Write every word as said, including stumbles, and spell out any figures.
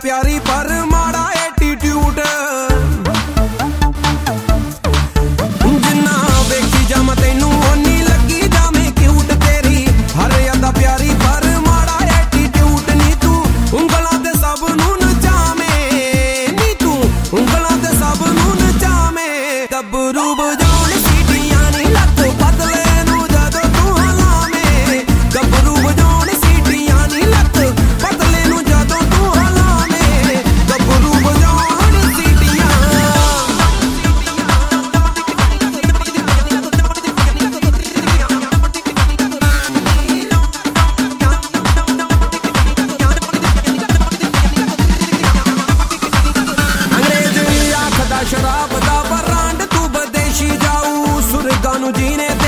प्यारी पर माड़ा एटीट्यूड जिन्ना वेखी जाम तेनू ओनी लगी जामे क्यूट तेरी हर अदा प्यारी पर माड़ा एटीट्यूड नी तू उंगलां ते सब नू नचावे नी तू उंगलां ते सब नू नचावे गबरू बजाउण सीटियां नी लत बदले नू जदों तू हलावे गबरू बजाउण सीटियां नी लत बदले नू जदों तू हलावे गबरू बजाउण सीटियां अंग्रेज आखदा शराब दा ब्रांड तू बदेशी जाऊ सुरगां नू जीने